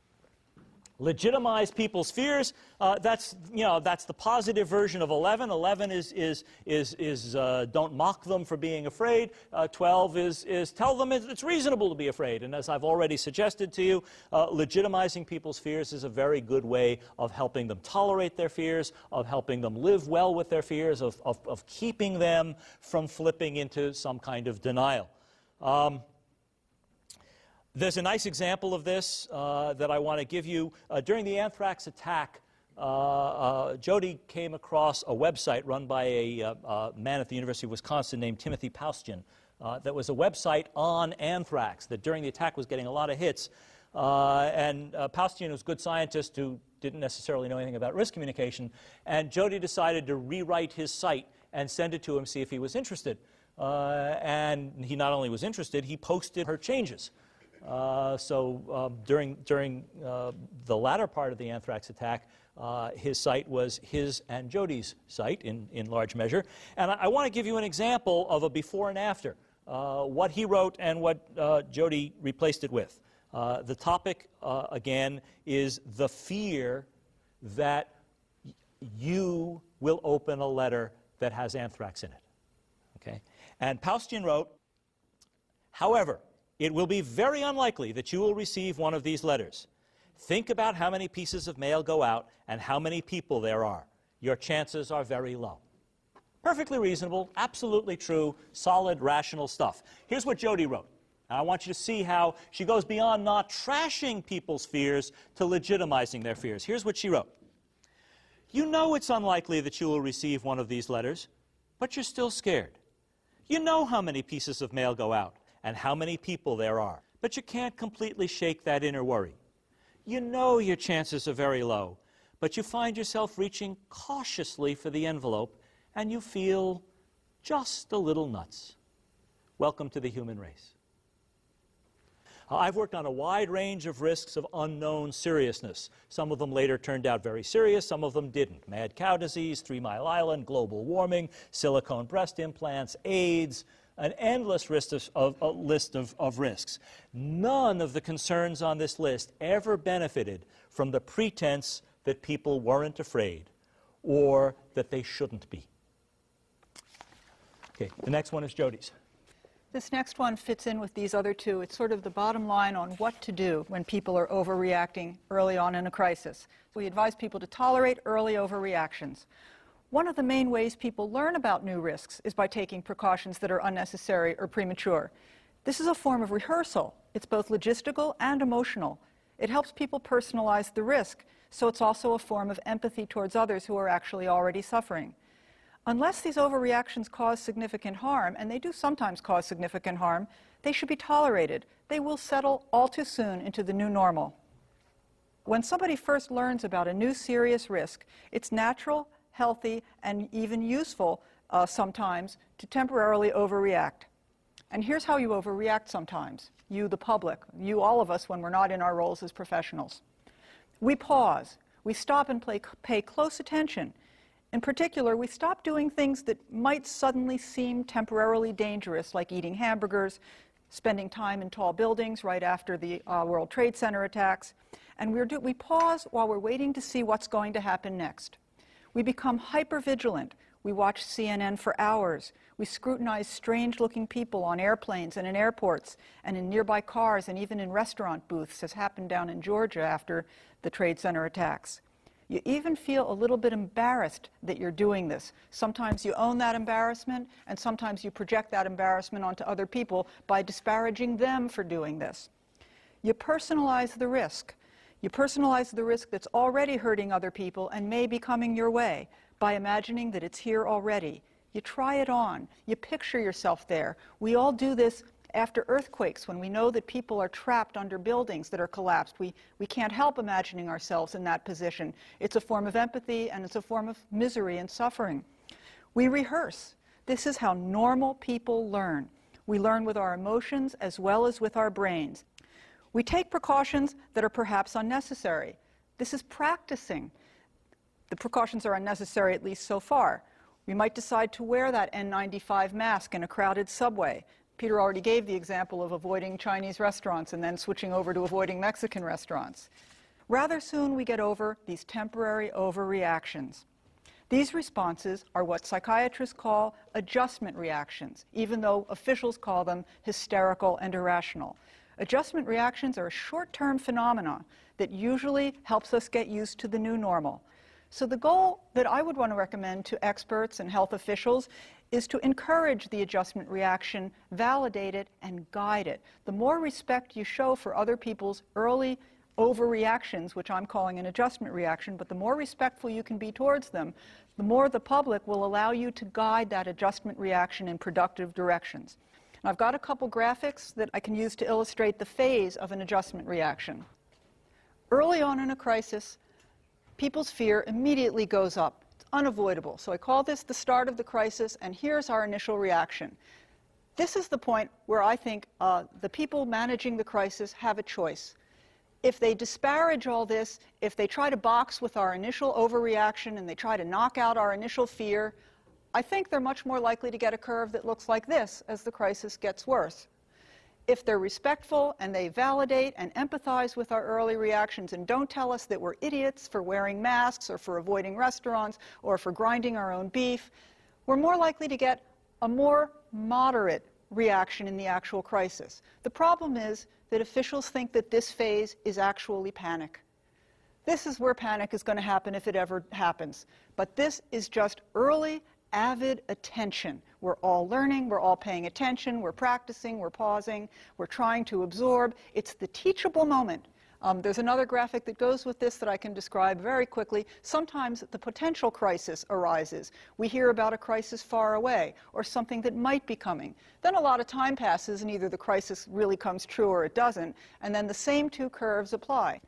legitimize people's fears. Uh, that's, you know, that's the positive version of eleven. eleven is, is, is, is uh, don't mock them for being afraid. Uh, twelve is, is tell them it's reasonable to be afraid. And as I've already suggested to you, uh, legitimizing people's fears is a very good way of helping them tolerate their fears, of helping them live well with their fears, of, of, of keeping them from flipping into some kind of denial. Um, There's a nice example of this uh, that I want to give you. Uh, during the anthrax attack, uh, uh, Jody came across a website run by a uh, uh, man at the University of Wisconsin named Timothy Paustian. Uh, that was a website on anthrax that during the attack was getting a lot of hits. Uh, and uh, Paustian was a good scientist who didn't necessarily know anything about risk communication. And Jody decided to rewrite his site and send it to him, see if he was interested. Uh, and he not only was interested, he posted her changes. Uh, so um, during, during uh, the latter part of the anthrax attack, uh, his site was his and Jody's site in, in large measure. And I, I want to give you an example of a before and after, uh, what he wrote and what uh, Jody replaced it with. Uh, the topic, uh, again, is the fear that y you will open a letter that has anthrax in it. Okay? And Paustian wrote, however, it will be very unlikely that you will receive one of these letters. Think about how many pieces of mail go out and how many people there are. Your chances are very low. Perfectly reasonable, absolutely true, solid, rational stuff. Here's what Jody wrote. And I want you to see how she goes beyond not trashing people's fears to legitimizing their fears. Here's what she wrote. You know it's unlikely that you will receive one of these letters, but you're still scared. You know how many pieces of mail go out and how many people there are, but you can't completely shake that inner worry. You know your chances are very low, but you find yourself reaching cautiously for the envelope, and you feel just a little nuts. Welcome to the human race. Uh, I've worked on a wide range of risks of unknown seriousness. Some of them later turned out very serious, some of them didn't. Mad cow disease, Three Mile Island, global warming, silicone breast implants, AIDS, an endless list of, of, a list of, of risks. None of the concerns on this list ever benefited from the pretense that people weren't afraid or that they shouldn't be. Okay, the next one is Jody's. This next one fits in with these other two. It's sort of the bottom line on what to do when people are overreacting early on in a crisis. We advise people to tolerate early overreactions. One of the main ways people learn about new risks is by taking precautions that are unnecessary or premature. This is a form of rehearsal. It's both logistical and emotional. It helps people personalize the risk, so it's also a form of empathy towards others who are actually already suffering. Unless these overreactions cause significant harm, and they do sometimes cause significant harm, they should be tolerated. They will settle all too soon into the new normal. When somebody first learns about a new serious risk, it's natural, healthy, and even useful uh, sometimes to temporarily overreact. And here's how you overreact sometimes. You, the public, you, all of us, when we're not in our roles as professionals. We pause. We stop and play, pay close attention. In particular, we stop doing things that might suddenly seem temporarily dangerous, like eating hamburgers, spending time in tall buildings right after the uh, World Trade Center attacks. And we're do we pause while we're waiting to see what's going to happen next. We become hypervigilant. We watch C N N for hours. We scrutinize strange-looking people on airplanes and in airports and in nearby cars and even in restaurant booths, as happened down in Georgia after the Trade Center attacks. You even feel a little bit embarrassed that you're doing this. Sometimes you own that embarrassment, and sometimes you project that embarrassment onto other people by disparaging them for doing this. You personalize the risk. You personalize the risk that's already hurting other people and may be coming your way by imagining that it's here already. You try it on. You picture yourself there. We all do this after earthquakes, when we know that people are trapped under buildings that are collapsed. We, we can't help imagining ourselves in that position. It's a form of empathy, and it's a form of misery and suffering. We rehearse. This is how normal people learn. We learn with our emotions as well as with our brains. We take precautions that are perhaps unnecessary. This is practicing. The precautions are unnecessary, at least so far. We might decide to wear that N ninety-five mask in a crowded subway. Peter already gave the example of avoiding Chinese restaurants and then switching over to avoiding Mexican restaurants. Rather soon we get over these temporary overreactions. These responses are what psychiatrists call adjustment reactions, even though officials call them hysterical and irrational. Adjustment reactions are a short-term phenomenon that usually helps us get used to the new normal. So the goal that I would want to recommend to experts and health officials is to encourage the adjustment reaction, validate it, and guide it. The more respect you show for other people's early overreactions, which I'm calling an adjustment reaction, but the more respectful you can be towards them, the more the public will allow you to guide that adjustment reaction in productive directions. And I've got a couple graphics that I can use to illustrate the phase of an adjustment reaction. Early on in a crisis, people's fear immediately goes up. It's unavoidable. So I call this the start of the crisis, and here's our initial reaction. This is the point where I think uh, the people managing the crisis have a choice. If they disparage all this, if they try to box with our initial overreaction and they try to knock out our initial fear, I think they're much more likely to get a curve that looks like this as the crisis gets worse. If they're respectful and they validate and empathize with our early reactions and don't tell us that we're idiots for wearing masks or for avoiding restaurants or for grinding our own beef, we're more likely to get a more moderate reaction in the actual crisis. The problem is that officials think that this phase is actually panic. This is where panic is going to happen if it ever happens. But this is just early, avid attention. We're all learning, we're all paying attention, we're practicing, we're pausing, we're trying to absorb. It's the teachable moment. Um, there's another graphic that goes with this that I can describe very quickly. Sometimes the potential crisis arises. We hear about a crisis far away or something that might be coming. Then a lot of time passes and either the crisis really comes true or it doesn't, and then the same two curves apply.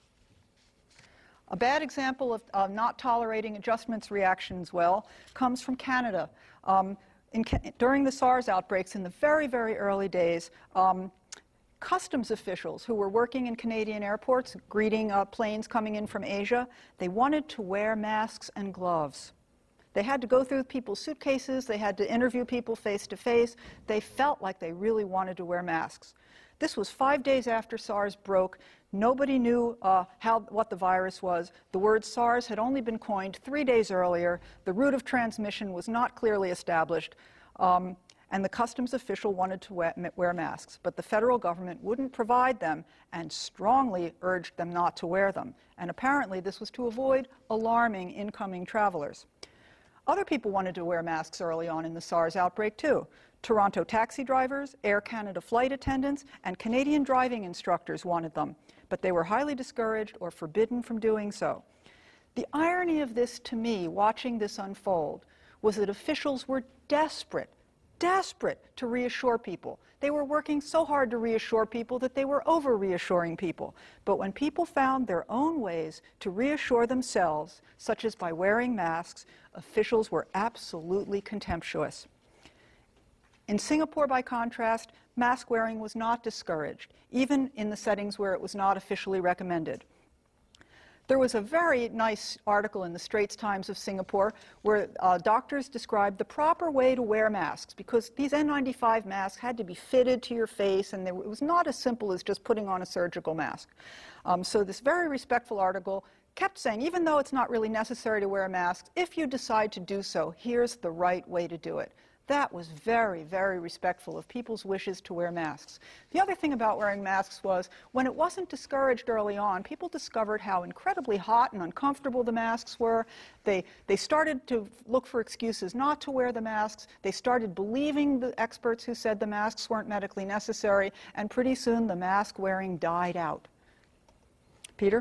A bad example of uh, not tolerating adjustments reactions well comes from Canada. Um, in ca during the SARS outbreaks in the very, very early days, um, customs officials who were working in Canadian airports, greeting uh, planes coming in from Asia, they wanted to wear masks and gloves. They had to go through people's suitcases, they had to interview people face to face. They felt like they really wanted to wear masks. This was five days after SARS broke. Nobody knew uh, how, what the virus was. The word SARS had only been coined three days earlier. The route of transmission was not clearly established. Um, and the customs official wanted to wear, wear masks, but the federal government wouldn't provide them and strongly urged them not to wear them. And apparently this was to avoid alarming incoming travelers. Other people wanted to wear masks early on in the SARS outbreak too. Toronto taxi drivers, Air Canada flight attendants, and Canadian driving instructors wanted them, but they were highly discouraged or forbidden from doing so. The irony of this to me, watching this unfold, was that officials were desperate desperate to reassure people. They were working so hard to reassure people that they were over-reassuring people. But when people found their own ways to reassure themselves, such as by wearing masks, officials were absolutely contemptuous. In Singapore, by contrast, mask wearing was not discouraged, even in the settings where it was not officially recommended. There was a very nice article in the Straits Times of Singapore where uh, doctors described the proper way to wear masks, because these N ninety-five masks had to be fitted to your face, and they, it was not as simple as just putting on a surgical mask. Um, so this very respectful article kept saying, even though it's not really necessary to wear a mask, if you decide to do so, here's the right way to do it. That was very, very respectful of people's wishes to wear masks. The other thing about wearing masks was, when it wasn't discouraged early on, people discovered how incredibly hot and uncomfortable the masks were. They, they started to look for excuses not to wear the masks. They started believing the experts who said the masks weren't medically necessary, and pretty soon the mask wearing died out. Peter?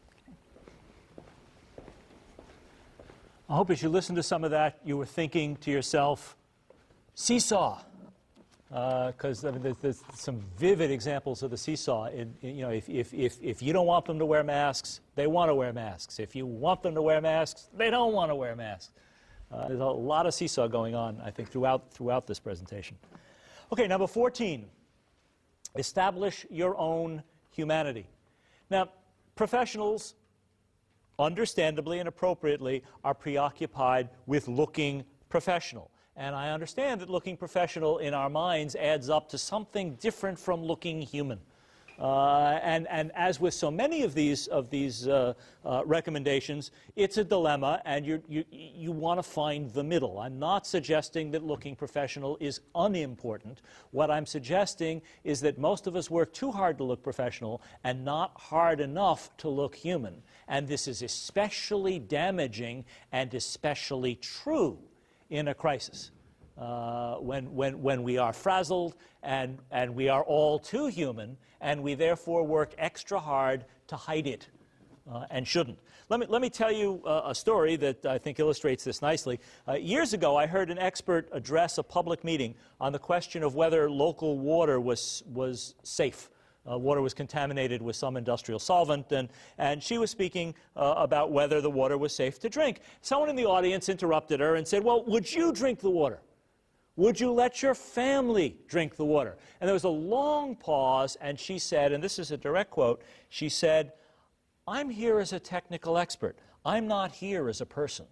I hope as you listened to some of that, you were thinking to yourself, seesaw, because uh, I mean, there's, there's some vivid examples of the seesaw. In, in, you know, if, if, if, if you don't want them to wear masks, they want to wear masks. If you want them to wear masks, they don't want to wear masks. Uh, there's a lot of seesaw going on, I think, throughout, throughout this presentation. Okay, number fourteen, establish your own humanity. Now, professionals, understandably and appropriately, are preoccupied with looking professional. And I understand that looking professional in our minds adds up to something different from looking human. Uh, and, and as with so many of these, of these uh, uh, recommendations, it's a dilemma, and you're, you, you want to find the middle. I'm not suggesting that looking professional is unimportant. What I'm suggesting is that most of us work too hard to look professional and not hard enough to look human. And this is especially damaging and especially true in a crisis. Uh, when, when, when we are frazzled and, and we are all too human, and we therefore work extra hard to hide it, uh, and shouldn't. Let me, let me tell you uh, a story that I think illustrates this nicely. Uh, years ago, I heard an expert address a public meeting on the question of whether local water was, was safe. Uh, water was contaminated with some industrial solvent, and, and she was speaking uh, about whether the water was safe to drink. Someone in the audience interrupted her and said, well, would you drink the water? Would you let your family drink the water? And there was a long pause, and she said, and this is a direct quote, she said, I'm here as a technical expert. I'm not here as a person.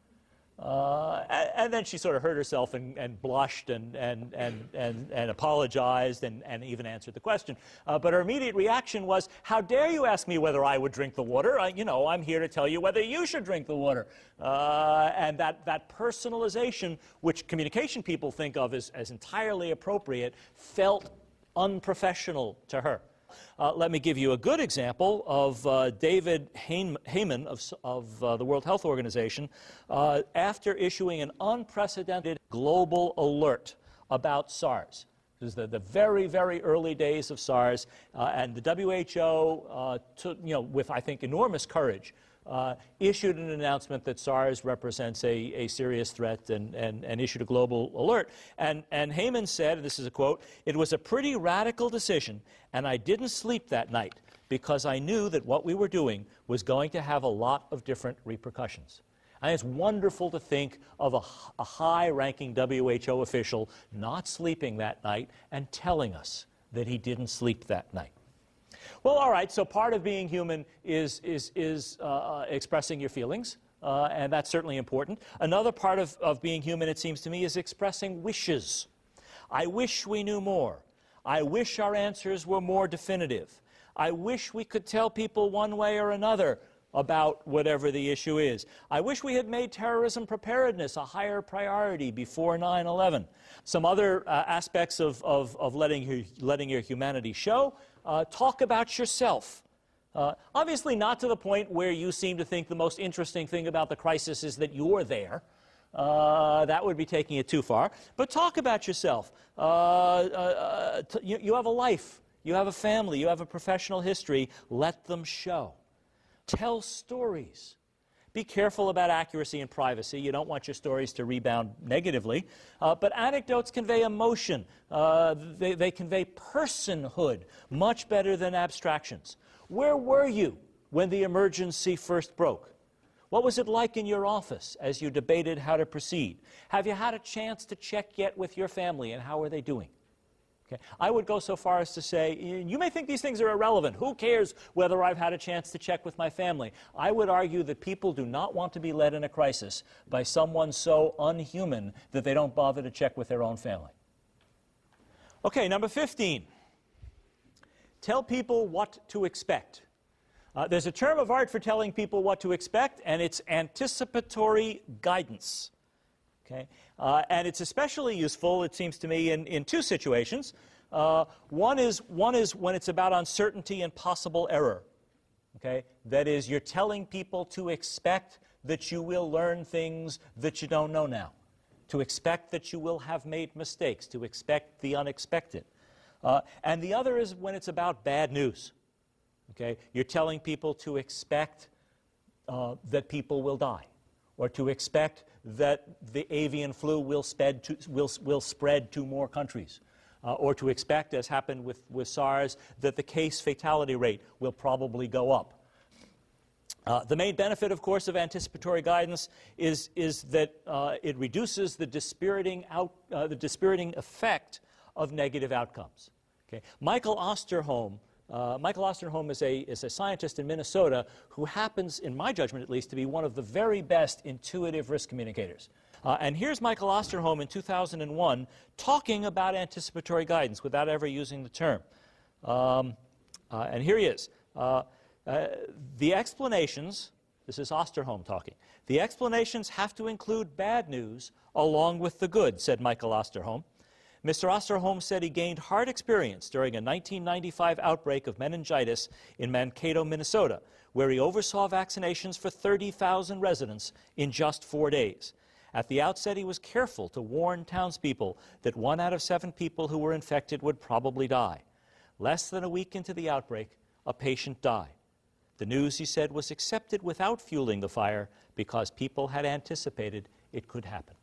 Uh, and, and then she sort of hurt herself and, and blushed and, and, and, and, and apologized and, and even answered the question. Uh, but her immediate reaction was, how dare you ask me whether I would drink the water? I, you know, I'm here to tell you whether you should drink the water. Uh, and that, that personalization, which communication people think of as, as entirely appropriate, felt unprofessional to her. Uh, let me give you a good example of uh, David Heyman of, of uh, the World Health Organization, uh, after issuing an unprecedented global alert about SARS. This is the, the very, very early days of SARS, uh, and the W H O, uh, took, you know, with, I think, enormous courage, Uh, issued an announcement that SARS represents a, a serious threat, and, and, and issued a global alert. And, and Heyman said, and this is a quote, "It was a pretty radical decision, and I didn't sleep that night because I knew that what we were doing was going to have a lot of different repercussions." And it's wonderful to think of a, a high-ranking W H O official not sleeping that night and telling us that he didn't sleep that night. Well, all right, so part of being human is, is, is uh, expressing your feelings, uh, and that's certainly important. Another part of, of being human, it seems to me, is expressing wishes. I wish we knew more. I wish our answers were more definitive. I wish we could tell people one way or another about whatever the issue is. I wish we had made terrorism preparedness a higher priority before nine eleven. Some other uh, aspects of, of, of letting, your, letting your humanity show. Uh, talk about yourself. Uh, obviously not to the point where you seem to think the most interesting thing about the crisis is that you're there. Uh, that would be taking it too far. But talk about yourself. Uh, uh, t you, you have a life. You have a family. You have a professional history. Let them show. Tell stories. Be careful about accuracy and privacy. You don't want your stories to rebound negatively. Uh, but anecdotes convey emotion. Uh, they, they convey personhood much better than abstractions. Where were you when the emergency first broke? What was it like in your office as you debated how to proceed? Have you had a chance to check yet with your family, and how are they doing? Okay? I would go so far as to say, you may think these things are irrelevant. Who cares whether I've had a chance to check with my family? I would argue that people do not want to be led in a crisis by someone so unhuman that they don't bother to check with their own family. Okay, number fifteen. Tell people what to expect. Uh, there's a term of art for telling people what to expect, and it's anticipatory guidance. Okay? Uh, and it's especially useful, it seems to me, in, in two situations. Uh, one is, one is when it's about uncertainty and possible error. Okay? That is, you're telling people to expect that you will learn things that you don't know now, to expect that you will have made mistakes, to expect the unexpected. Uh, and the other is when it's about bad news. Okay? You're telling people to expect uh, that people will die, or to expect that the avian flu will, sped to, will, will spread to more countries, uh, or to expect, as happened with, with SARS, that the case fatality rate will probably go up. Uh, the main benefit, of course, of anticipatory guidance is, is that uh, it reduces the dispiriting, out, uh, the dispiriting effect of negative outcomes. Okay? Michael Osterholm Uh, Michael Osterholm is a, is a scientist in Minnesota who happens, in my judgment at least, to be one of the very best intuitive risk communicators. Uh, and here's Michael Osterholm in two thousand one talking about anticipatory guidance without ever using the term. Um, uh, and here he is. Uh, uh, the explanations, this is Osterholm talking, the explanations have to include bad news along with the good, said Michael Osterholm. Mister Osterholm said he gained hard experience during a nineteen ninety-five outbreak of meningitis in Mankato, Minnesota, where he oversaw vaccinations for thirty thousand residents in just four days. At the outset, he was careful to warn townspeople that one out of seven people who were infected would probably die. Less than a week into the outbreak, a patient died. The news, he said, was accepted without fueling the fire because people had anticipated it could happen.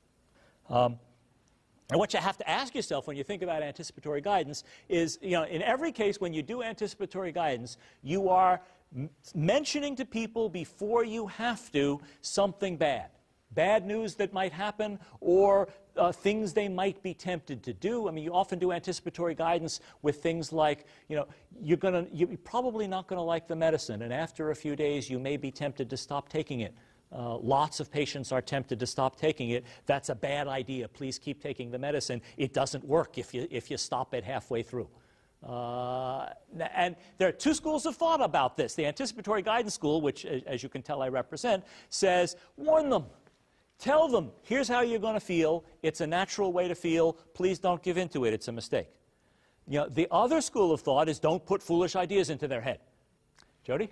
Um, And what you have to ask yourself when you think about anticipatory guidance is, you know, in every case when you do anticipatory guidance, you are m- mentioning to people before you have to something bad. Bad news that might happen, or uh, things they might be tempted to do. I mean, you often do anticipatory guidance with things like, you know, you're gonna, you're probably not going to like the medicine, and after a few days you may be tempted to stop taking it. Uh, lots of patients are tempted to stop taking it. That's a bad idea. Please keep taking the medicine. It doesn't work if you, if you stop it halfway through. Uh, and there are two schools of thought about this. The anticipatory guidance school, which, as you can tell, I represent, says, warn them. Tell them, here's how you're going to feel. It's a natural way to feel. Please don't give in to it. It's a mistake. You know, the other school of thought is don't put foolish ideas into their head. Jody?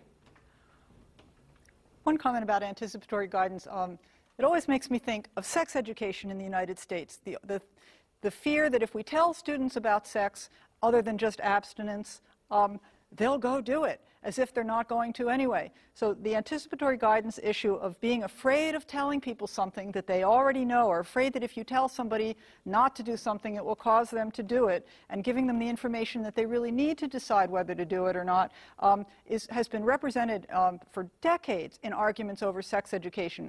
One comment about anticipatory guidance. Um, it always makes me think of sex education in the United States. The, the, the fear that if we tell students about sex, other than just abstinence, um, they'll go do it, as if they're not going to anyway. So the anticipatory guidance issue of being afraid of telling people something that they already know, or afraid that if you tell somebody not to do something, it will cause them to do it, and giving them the information that they really need to decide whether to do it or not, um, is, has been represented um, for decades in arguments over sex education.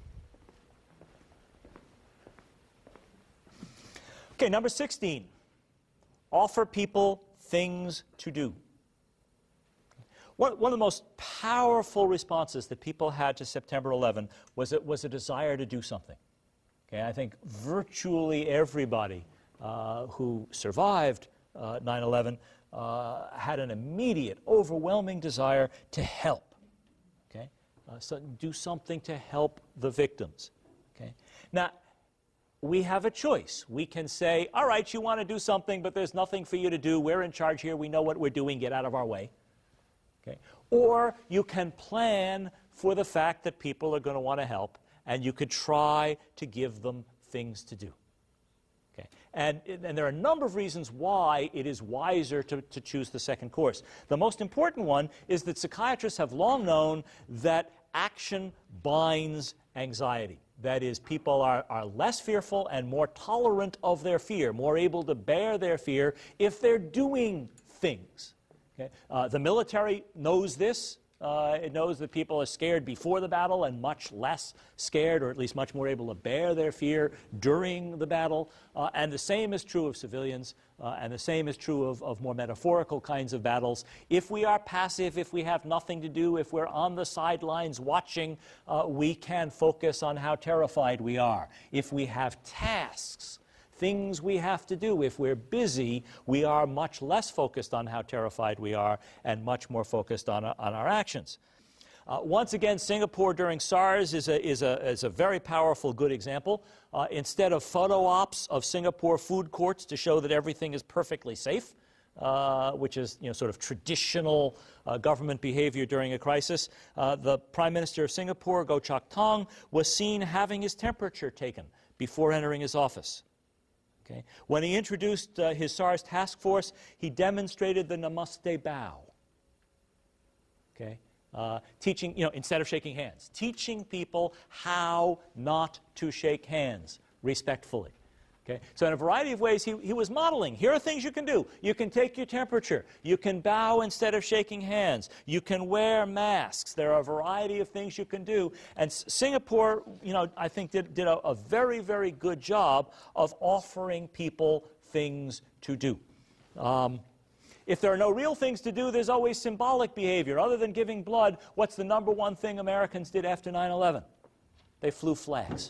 Okay, number sixteen. Offer people things to do. One, one of the most powerful responses that people had to September eleventh was, it was a desire to do something. Okay, I think virtually everybody uh, who survived uh, nine eleven uh, had an immediate, overwhelming desire to help. Okay, uh, so do something to help the victims. Okay, now we have a choice. We can say, all right, you want to do something, but there's nothing for you to do. We're in charge here. We know what we're doing. Get out of our way. Okay. Or you can plan for the fact that people are going to want to help, and you could try to give them things to do. Okay. And, and there are a number of reasons why it is wiser to, to choose the second course. The most important one is that psychiatrists have long known that action binds anxiety. That is, people are, are less fearful and more tolerant of their fear, more able to bear their fear if they're doing things. Okay? Uh, the military knows this. Uh, it knows that people are scared before the battle and much less scared, or at least much more able to bear their fear during the battle. Uh, and the same is true of civilians, uh, and the same is true of, of more metaphorical kinds of battles. If we are passive, if we have nothing to do, if we're on the sidelines watching, uh, we can focus on how terrified we are. If we have tasks, things we have to do, if we're busy, we are much less focused on how terrified we are and much more focused on, on our actions. Uh, once again, Singapore during SARS is a, is a, is a very powerful, good example. Uh, instead of photo ops of Singapore food courts to show that everything is perfectly safe, uh, which is you know, sort of traditional uh, government behavior during a crisis, uh, the Prime Minister of Singapore, Goh Chok Tong, was seen having his temperature taken before entering his office. Okay. When he introduced uh, his SARS task force, he demonstrated the Namaste bow. Okay. Uh, teaching, you know, instead of shaking hands, teaching people how not to shake hands respectfully. Okay? So in a variety of ways, he, he was modeling. Here are things you can do. You can take your temperature. You can bow instead of shaking hands. You can wear masks. There are a variety of things you can do. And S Singapore, you know, I think did, did a, a very, very good job of offering people things to do. Um, If there are no real things to do, there's always symbolic behavior. Other than giving blood, what's the number one thing Americans did after nine eleven? They flew flags.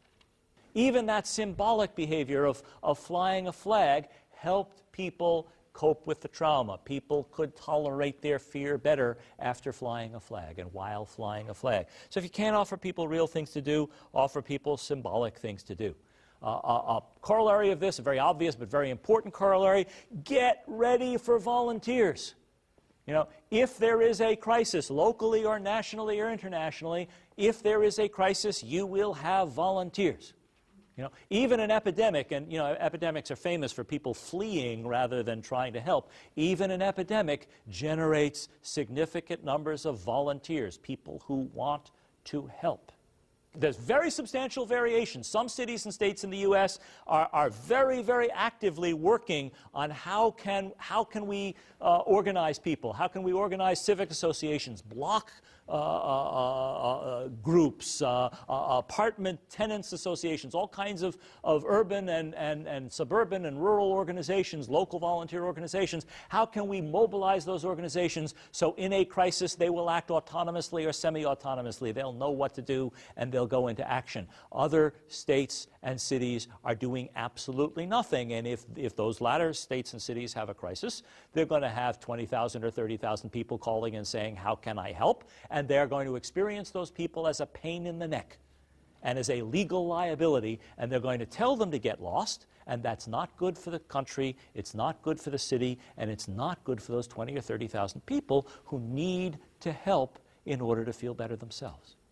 Even that symbolic behavior of, of flying a flag helped people cope with the trauma. People could tolerate their fear better after flying a flag and while flying a flag. So if you can't offer people real things to do, offer people symbolic things to do. Uh, a, a corollary of this, a very obvious but very important corollary, get ready for volunteers. You know, if there is a crisis, locally or nationally or internationally, if there is a crisis, you will have volunteers. You know, even an epidemic, and you know, epidemics are famous for people fleeing rather than trying to help. Even an epidemic generates significant numbers of volunteers, people who want to help. There's very substantial variation. Some cities and states in the U S are, are very, very actively working on how can, how can we uh, organize people, how can we organize civic associations, block uh, uh, uh, groups, uh, uh, apartment tenants associations, all kinds of, of urban and, and, and suburban and rural organizations, local volunteer organizations. How can we mobilize those organizations so in a crisis they will act autonomously or semi-autonomously? They'll know what to do and they'll go into action. Other states and cities are doing absolutely nothing, and if, if those latter states and cities have a crisis, they're going to have twenty thousand or thirty thousand people calling and saying, how can I help? And they're going to experience those people as a pain in the neck and as a legal liability, and they're going to tell them to get lost, and that's not good for the country, it's not good for the city, and it's not good for those twenty or thirty thousand people who need to help in order to feel better themselves.